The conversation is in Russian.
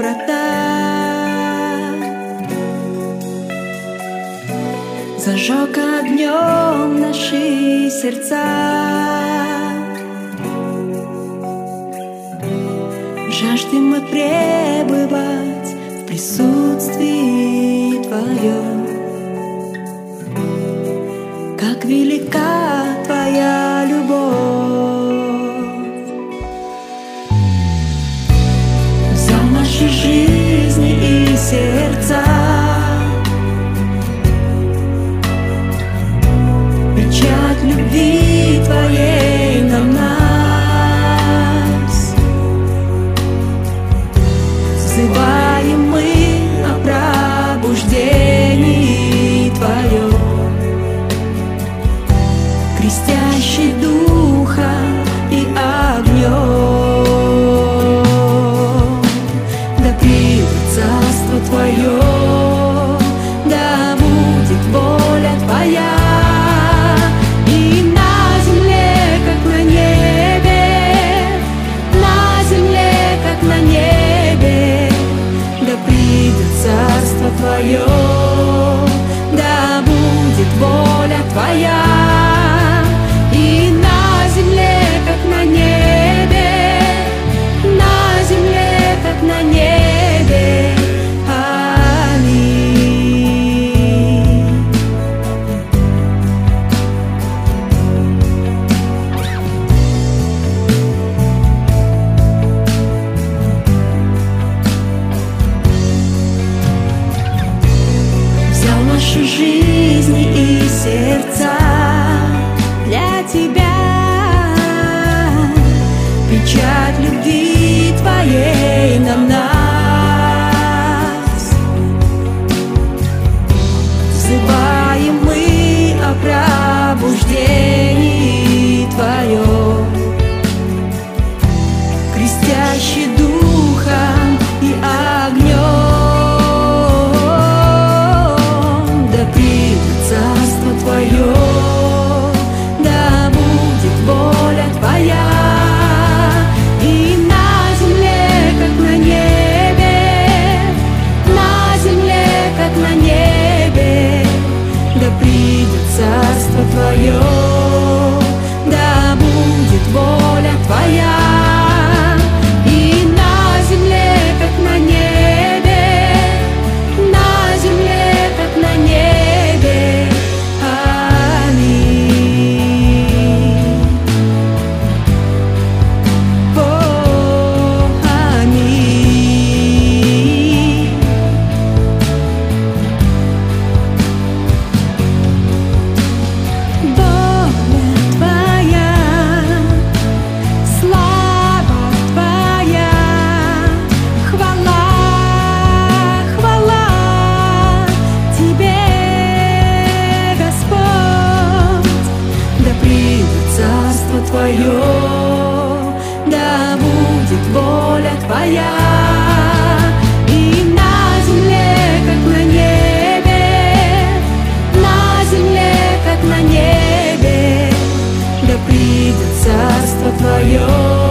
врата, зажег огнем наши сердца. Жаждем мы пребывать в присутствии Твоем. Как велика Твоя любовь, взял наши жизни и сердца, печать любви Твоей на нас. Взываем мы о пробуждении Твоем, крестящий духом и огнем. Да придет царство Твое, да будет воля Твоя, и на земле, как на небе, на земле, как на небе. Да придет царство Твое, да будет воля Твоя, и на земле, как на небе, на земле, как на небе. Аминь. Взял наши жизни и сердца для Тебя, печать любви Твоей на нас. Взываем мы о пробуждении Твоем, крестящий духом и огнем. Да придет царство Твое, да будет воля Твоя, и на земле, как на небе, на земле, как на небе. Да придет царство Твое, да будет воля Твоя, и на земле, как на небе, на земле, как на небе. Аминь. О, аминь. Воля Твоя, слава Твоя, хвала, хвала Тебе, Господь. Да придет царство Твое, да будет воля Твоя, и на земле, как на небе, на земле, как на небе. Да придет царство Твое.